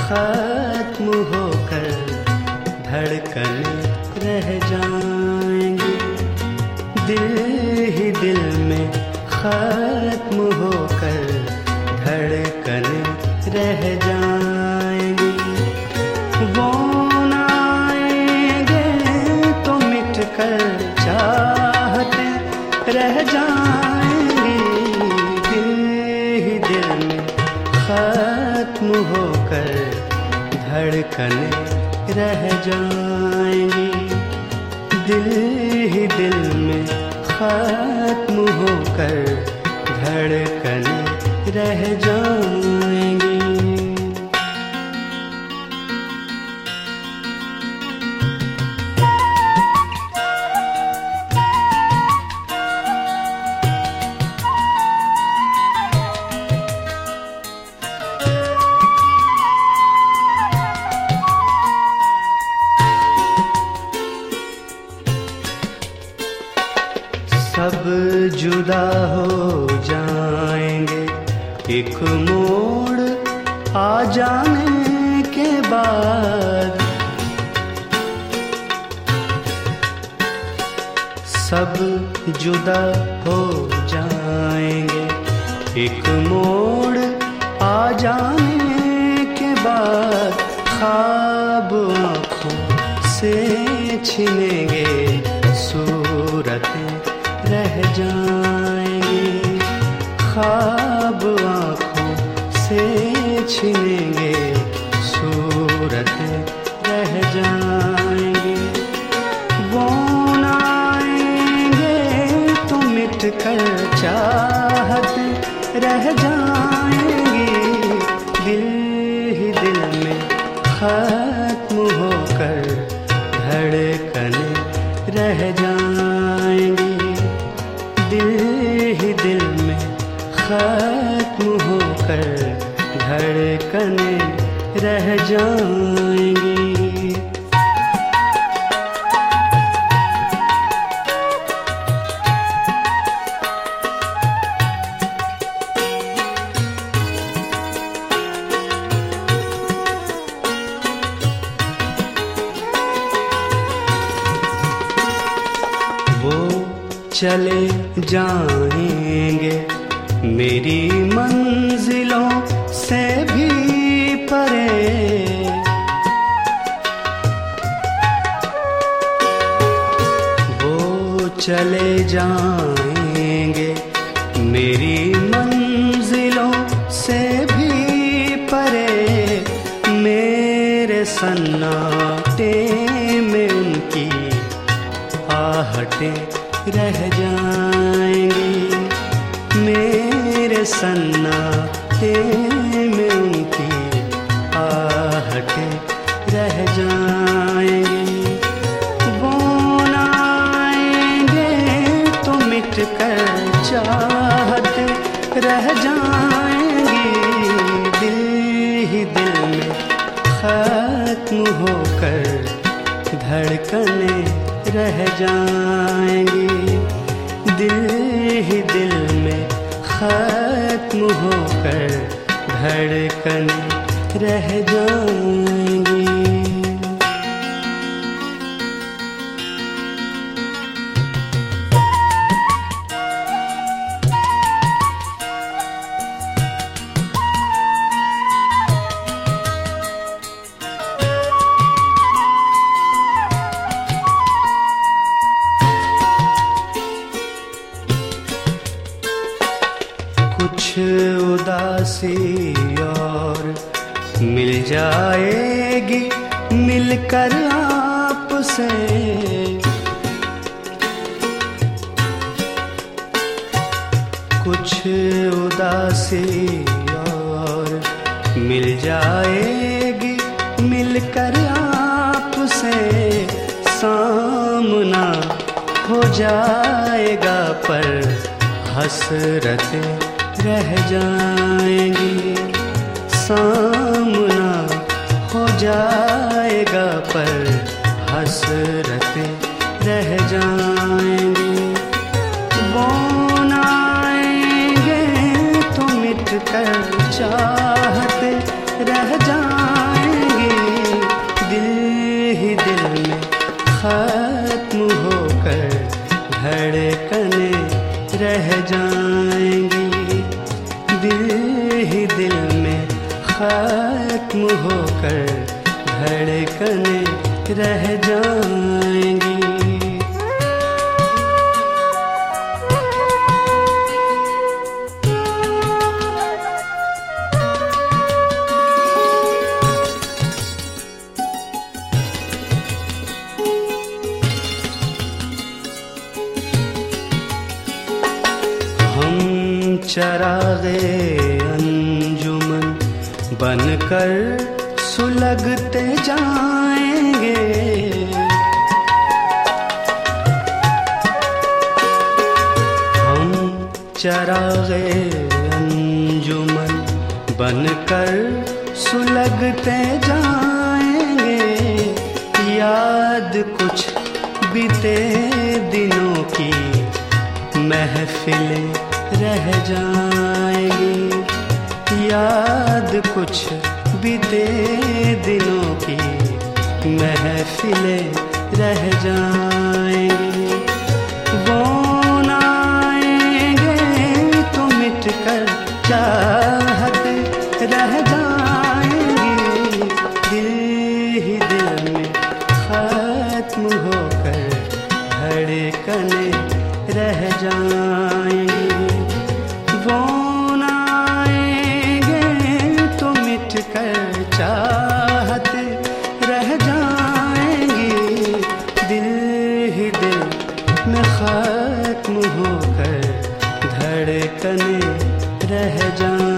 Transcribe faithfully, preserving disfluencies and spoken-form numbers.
खत्म होकर धड़कने रह जाएंगी। दिल ही दिल में खत्म होकर धड़कने रह जाएंगी। वो न आएंगे तो मिट कर चाहते रह जाएंगी। दिल ही दिल में खत्म होकर धड़कने रह जाएंगी। दिल ही दिल में खत्म होकर धड़कने रह जाएंगी। सब जुदा हो जाएंगे एक मोड़ आ जाने के बाद। सब जुदा हो जाएंगे एक मोड़ आ जाने के बाद। ख्वाब आँखों से छिनेंगे सूरतें रह जाएंगी। ख्वाब आँखों से छिनेंगे सूरतें रह जाएंगी। वो न आएंगे तो मिट कर चाहते रह जाएंगी। दिल ही दिल में खत्म होकर धड़कने रह जाएंगी। दिल ही दिल में खत्म होकर धड़कने रह जाएंगी। वो चले जाएंगे मेरी मंजिलों से भी परे। वो चले जाएंगे मेरी मंजिलों से भी परे। मेरे सन्नाटे में उनकी आहटें रह जाएंगी। मेरे सन्नाटे में उनकी आहटें रह जाएंगी। वो न आएंगे तो मिट कर चाहते रह जाएंगी। दिल ही दिल में खत्म होकर धड़कने रह जाएंगी। दिल ही दिल में खत्म होकर धड़कने रह जाएंगी। कुछ उदासी और मिल जाएगी मिलकर आपसे। कुछ उदासी और मिल जाएगी मिलकर आपसे। सामना हो जाएगा पर हसरतें रह जाएंगी। सामना हो जाएगा पर हसरतें रह जाएंगी। वो न आएंगे तो मिट कर चाहते रह जाएंगे। धड़कने रह जाएंगी। चरागे अंजुमन बनकर सुलगते जाएंगे। हम चरागे अंजुमन बनकर सुलगते जाएंगे। याद कुछ बीते दिनों की महफिलें रह जाएंगी। याद कुछ बीते दिनों की महफिलें रह जाएंगी। वो न आएंगे तो मिटकर चाहत रह जाएंगी। दिल ही दिल में खत्म होकर धड़कने रह जाएंगी। कर चाहत रह जाएंगी। दिल ही दिल में खत्म होकर धड़कने रह जाएंगी।